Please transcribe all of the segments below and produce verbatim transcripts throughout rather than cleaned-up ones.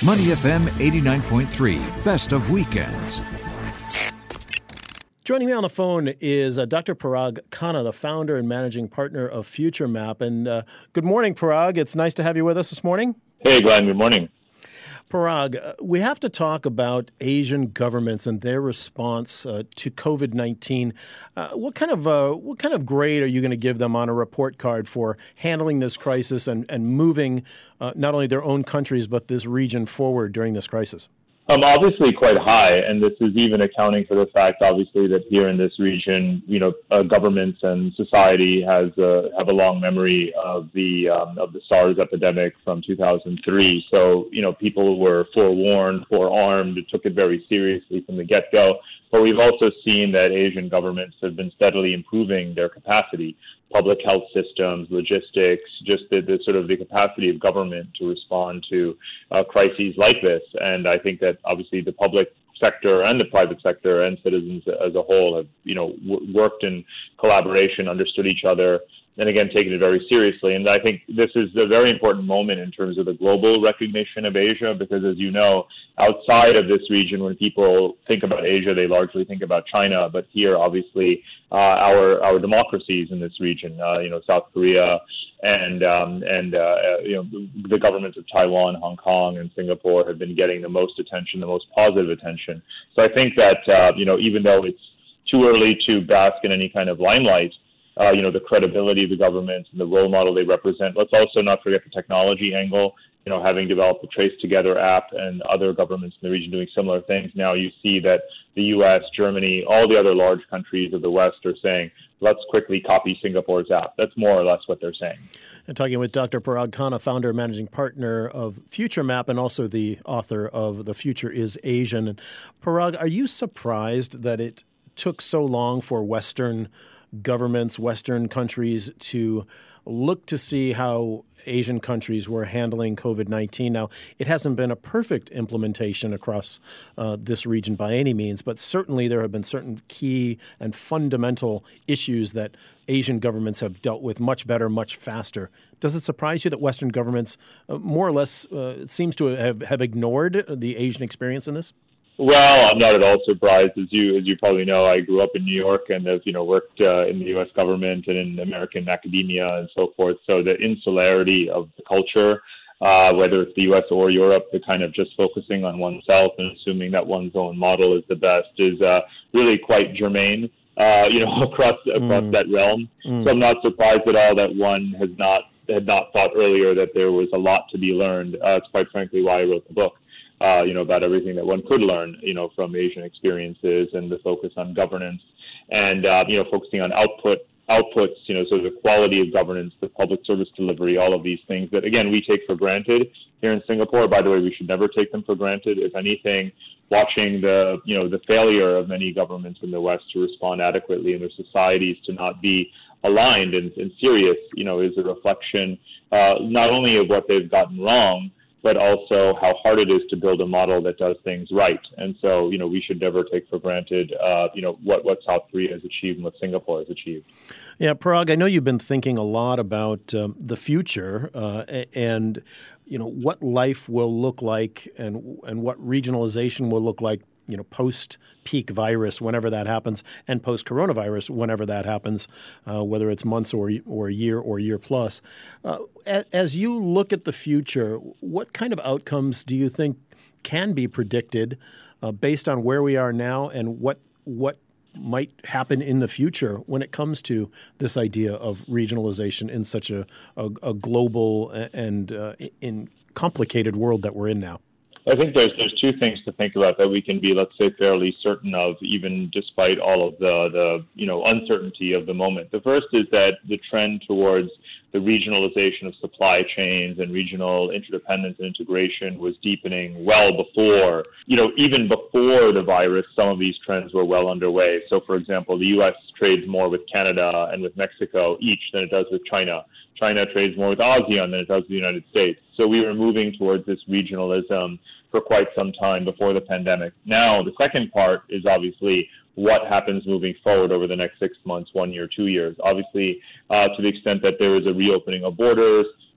Money F M eighty-nine point three, best of weekends. Joining me on the phone is uh, Doctor Parag Khanna, the founder and managing partner of FutureMap. And uh, good morning, Parag. It's nice to have you with us this morning. Hey, Glenn. Good morning. Parag, uh, we have to talk about Asian governments and their response uh, to COVID nineteen. Uh, what kind of uh, what kind of grade are you going to give them on a report card for handling this crisis and, and moving uh, not only their own countries but this region forward during this crisis? Um, obviously quite high, and this is even accounting for the fact, obviously, that here in this region, you know, uh, governments and society has uh, have a long memory of the um, of the SARS epidemic from two thousand three. So, you know, people were forewarned, forearmed, took it very seriously from the get-go. But we've also seen that Asian governments have been steadily improving their capacity, public health systems, logistics, just the, the sort of the capacity of government to respond to uh, crises like this. And I think that obviously the public sector and the private sector and citizens as a whole have, you know, w- worked in collaboration, understood each other, and again, taken it very seriously. And I think this is a very important moment in terms of the global recognition of Asia, because as you know, outside of this region, when people think about Asia, they largely think about China. But here, obviously, uh, our our democracies in this region, uh, you know, South Korea and um, and uh, you know, the governments of Taiwan, Hong Kong, and Singapore have been getting the most attention, the most positive attention. So I think that uh, you know, even though it's too early to bask in any kind of limelight, Uh, you know, the credibility of the governments and the role model they represent. Let's also not forget the technology angle, you know, having developed the Trace Together app and other governments in the region doing similar things. Now you see that the U S, Germany, all the other large countries of the West are saying, let's quickly copy Singapore's app. That's more or less what they're saying. And talking with Doctor Parag Khanna, founder and managing partner of FutureMap and also the author of The Future is Asian. And Parag, are you surprised that it took so long for Western governments, Western countries to look to see how Asian countries were handling COVID nineteen? Now, it hasn't been a perfect implementation across uh, this region by any means, but certainly there have been certain key and fundamental issues that Asian governments have dealt with much better, much faster. Does it surprise you that Western governments uh, more or less uh, seems to have, have ignored the Asian experience in this? Well, I'm not at all surprised. As you as you probably know, I grew up in New York and have, you know, worked uh, in the U S government and in American academia and so forth. So the insularity of the culture, uh, whether it's the U S or Europe, the kind of just focusing on oneself and assuming that one's own model is the best is uh, really quite germane, uh, you know, across across mm. that realm. Mm. So I'm not surprised at all that one has not had not thought earlier that there was a lot to be learned. Uh, it's quite frankly why I wrote the book. Uh, you know, about everything that one could learn, you know, from Asian experiences and the focus on governance and, uh, you know, focusing on output, outputs, you know, sort of the quality of governance, the public service delivery, all of these things that, again, we take for granted here in Singapore. By the way, we should never take them for granted. If anything, watching the, you know, the failure of many governments in the West to respond adequately in their societies to not be aligned and, and serious, you know, is a reflection uh, not only of what they've gotten wrong, but also how hard it is to build a model that does things right. And so, you know, we should never take for granted, uh, you know, what, what South Korea has achieved and what Singapore has achieved. Yeah, Parag, I know you've been thinking a lot about um, the future uh, and, you know, what life will look like and and what regionalization will look like, you know, post-peak virus, whenever that happens, and post-coronavirus, whenever that happens, uh, whether it's months or or a year or year plus. Uh, as you look at the future, what kind of outcomes do you think can be predicted uh, based on where we are now and what what might happen in the future when it comes to this idea of regionalization in such a, a, a global and uh, in complicated world that we're in now? I think there's there's two things to think about that we can be, let's say, fairly certain of, even despite all of the, the you know, uncertainty of the moment. The first is that the trend towards the regionalization of supply chains and regional interdependence and integration was deepening well before, you know, even before the virus, some of these trends were well underway. So, for example, the U S trades more with Canada and with Mexico each than it does with China. China trades more with ASEAN than it does with the United States. So we were moving towards this regionalism for quite some time before the pandemic. Now, the second part is obviously what happens moving forward over the next six months, one year, two years. Obviously, uh, to the extent that there is a reopening of borders,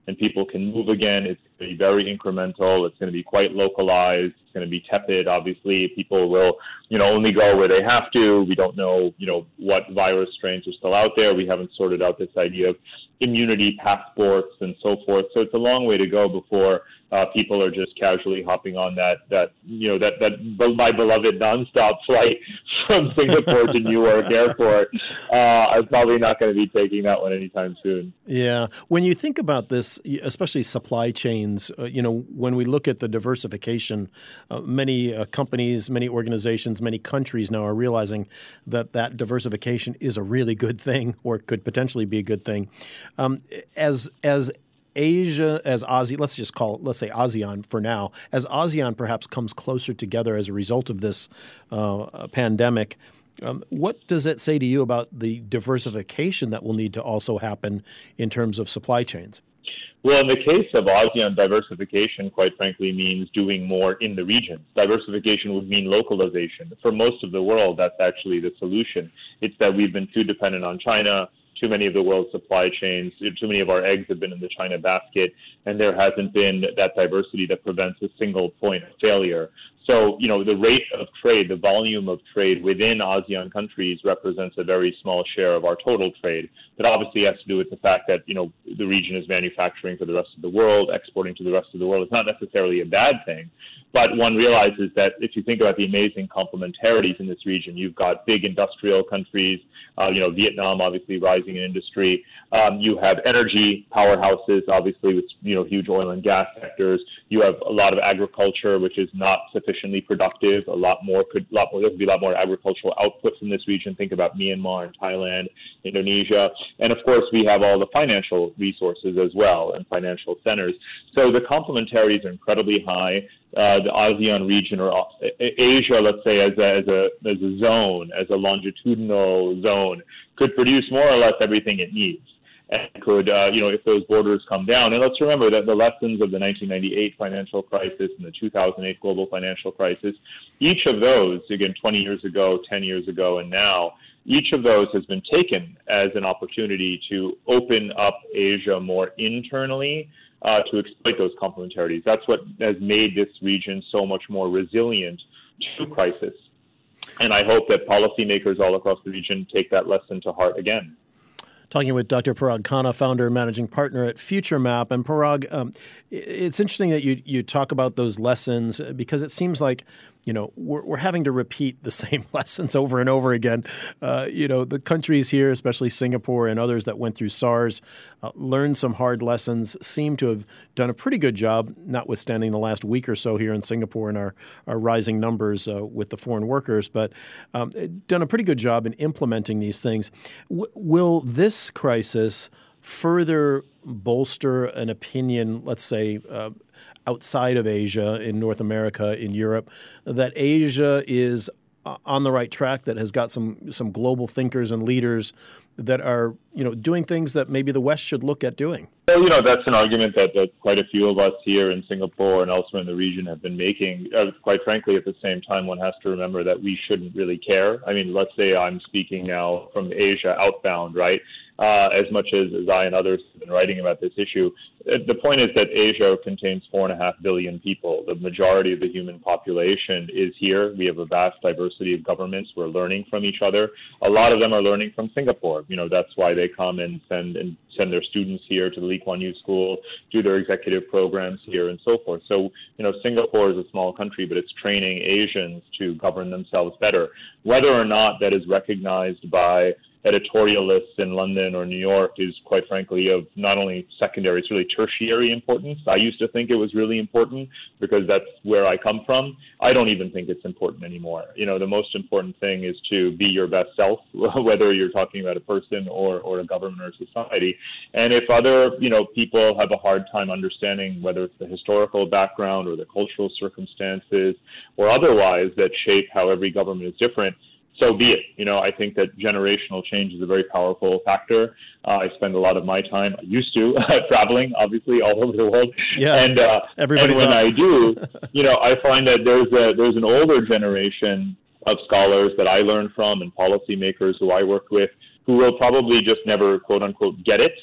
and people can move again. It's going to be very incremental. It's going to be quite localized. It's going to be tepid. Obviously, people will, you know, only go where they have to. We don't know, you know, what virus strains are still out there. We haven't sorted out this idea of immunity passports and so forth. So it's a long way to go before uh, people are just casually hopping on that, that you know, that, that my beloved nonstop flight from Singapore to Newark Airport. Uh, I'm probably not going to be taking that one anytime soon. Yeah. When you think about this, especially supply chains, uh, you know, when we look at the diversification, uh, many uh, companies, many organizations, many countries now are realizing that that diversification is a really good thing, or could potentially be a good thing. Um, as as Asia, as ASEAN, let's just call it, let's say ASEAN for now, as ASEAN perhaps comes closer together as a result of this uh, pandemic, um, what does it say to you about the diversification that will need to also happen in terms of supply chains? Well, in the case of ASEAN, diversification, quite frankly, means doing more in the region. Diversification would mean localization. For most of the world, that's actually the solution. It's that we've been too dependent on China. Too many of the world's supply chains, too many of our eggs have been in the China basket, and there hasn't been that diversity that prevents a single point of failure. So, you know, the rate of trade, the volume of trade within ASEAN countries represents a very small share of our total trade. That obviously has to do with the fact that, you know, the region is manufacturing for the rest of the world, exporting to the rest of the world. It's not necessarily a bad thing. But one realizes that if you think about the amazing complementarities in this region, you've got big industrial countries, uh, you know, Vietnam obviously rising in industry. Um, you have energy powerhouses, obviously, with, you know, huge oil and gas sectors. You have a lot of agriculture, which is not sufficiently productive. A lot more could, lot more, there could be a lot more agricultural output from this region. Think about Myanmar and Thailand, Indonesia. And of course, we have all the financial resources as well and financial centers. So the complementarities are incredibly high. Uh, the ASEAN region, or Asia, let's say, as a, as a as a zone, as a longitudinal zone, could produce more or less everything it needs, and could, uh, you know, if those borders come down. And let's remember that the lessons of the nineteen ninety-eight financial crisis and the two thousand eight global financial crisis, each of those, again, twenty years ago, ten years ago, and now, each of those has been taken as an opportunity to open up Asia more internally, Uh, to exploit those complementarities. That's what has made this region so much more resilient to crisis. And I hope that policymakers all across the region take that lesson to heart again. Talking with Doctor Parag Khanna, founder and managing partner at FutureMap. And Parag, um, it's interesting that you you talk about those lessons, because it seems like, you know, we're, we're having to repeat the same lessons over and over again. Uh, you know, the countries here, especially Singapore and others that went through SARS, uh, learned some hard lessons, seem to have done a pretty good job, notwithstanding the last week or so here in Singapore and our, our rising numbers uh, with the foreign workers, but um, done a pretty good job in implementing these things. W- will this crisis further bolster an opinion, let's say, uh, outside of Asia, in North America, in Europe, that Asia is on the right track, that has got some some global thinkers and leaders that are, you know, doing things that maybe the West should look at doing? Well, you know, that's an argument that, that quite a few of us here in Singapore and elsewhere in the region have been making. Uh, quite frankly, at the same time, one has to remember that we shouldn't really care. I mean, let's say I'm speaking now from Asia outbound, right? Uh, as much as, as I and others have been writing about this issue, uh, the point is that Asia contains four and a half billion people. The majority of the human population is here. We have a vast diversity of governments. We're learning from each other. A lot of them are learning from Singapore. You know, that's why they come and send and send their students here to the Lee Kuan Yew School, do their executive programs here, and so forth. So, you know, Singapore is a small country, but it's training Asians to govern themselves better. Whether or not that is recognized by editorialists in London or New York is, quite frankly, of not only secondary, it's really tertiary importance. I used to think it was really important because that's where I come from. I don't even think it's important anymore. You know, the most important thing is to be your best self, whether you're talking about a person or, or a government or society. And if other, you know, people have a hard time understanding whether it's the historical background or the cultural circumstances or otherwise that shape how every government is different, so be it. You know, I think that generational change is a very powerful factor. Uh, I spend a lot of my time, I used to, traveling, obviously, all over the world. Yeah, and, uh, everybody's and when off. I do, you know, I find that there's a, there's an older generation of scholars that I learn from and policymakers who I work with who will probably just never, quote unquote, get it.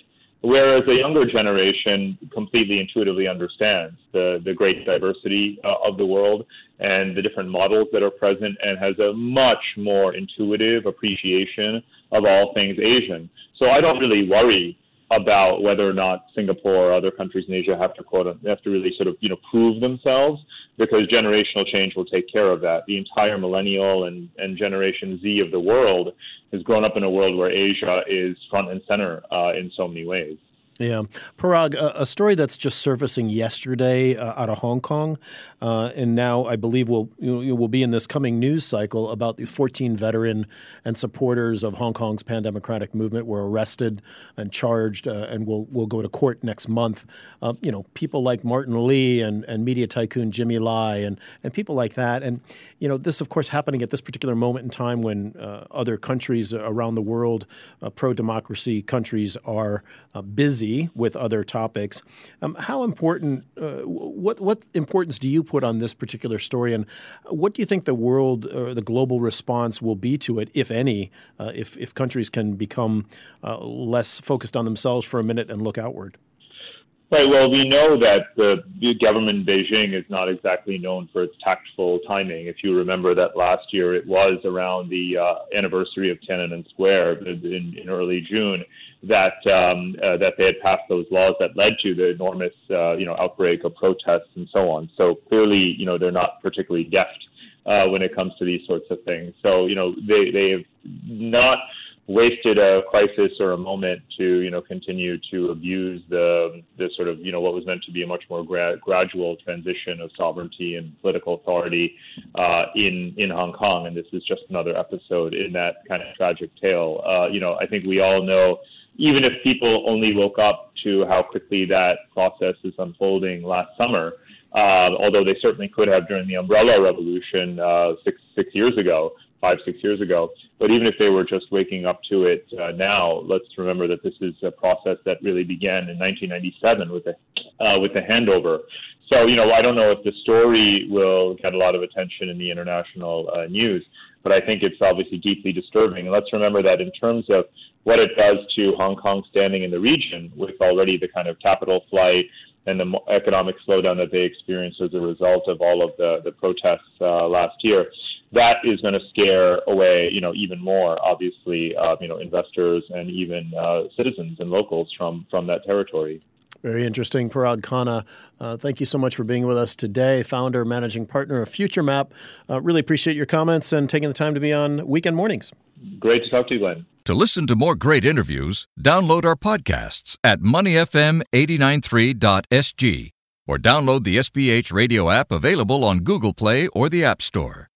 Whereas a younger generation completely intuitively understands the, the great diversity uh, of the world and the different models that are present, and has a much more intuitive appreciation of all things Asian. So I don't really worry about whether or not Singapore or other countries in Asia have to quote have to really sort of you know prove themselves, because generational change will take care of that. The entire millennial and, and Generation Z of the world has grown up in a world where Asia is front and center uh, in so many ways. Yeah. Parag, a, a story that's just surfacing yesterday uh, out of Hong Kong, uh, and now I believe will you know, will be in this coming news cycle, about the fourteen veteran and supporters of Hong Kong's pan-democratic movement were arrested and charged uh, and will will go to court next month. Uh, you know, people like Martin Lee and, and media tycoon Jimmy Lai and, and people like that. And, you know, this, of course, happening at this particular moment in time when uh, other countries around the world, uh, pro-democracy countries, are uh, busy with other topics. Um, how important, uh, what what importance do you put on this particular story, and what do you think the world or the global response will be to it, if any, uh, if, if countries can become uh, less focused on themselves for a minute and look outward? Right. Well, we know that the, the government in Beijing is not exactly known for its tactful timing. If you remember that last year it was around the uh, anniversary of Tiananmen Square in, in early June that um, uh, that they had passed those laws that led to the enormous uh, you know outbreak of protests and so on. So clearly, you know, they're not particularly deft uh, when it comes to these sorts of things. So you know, they they have not wasted a crisis or a moment to, you know, continue to abuse the the sort of, you know, what was meant to be a much more gra- gradual transition of sovereignty and political authority uh, in in Hong Kong. And this is just another episode in that kind of tragic tale. Uh, you know, I think we all know, even if people only woke up to how quickly that process is unfolding last summer, uh, although they certainly could have during the Umbrella Revolution uh, six six years ago. five, six years ago. But even if they were just waking up to it uh, now, let's remember that this is a process that really began in nineteen ninety-seven with the, uh, with the handover. So, you know, I don't know if the story will get a lot of attention in the international uh, news, but I think it's obviously deeply disturbing. And let's remember that in terms of what it does to Hong Kong's standing in the region, with already the kind of capital flight and the economic slowdown that they experienced as a result of all of the, the protests uh, last year, that is going to scare away, you know, even more, obviously, uh, you know, investors and even uh, citizens and locals from, from that territory. Very interesting. Parag Khanna, uh, thank you so much for being with us today, founder, managing partner of FutureMap. Uh, really appreciate your comments and taking the time to be on Weekend Mornings. Great to talk to you, Glenn. To listen to more great interviews, download our podcasts at money f m eight nine three dot s g or download the S B H radio app available on Google Play or the App Store.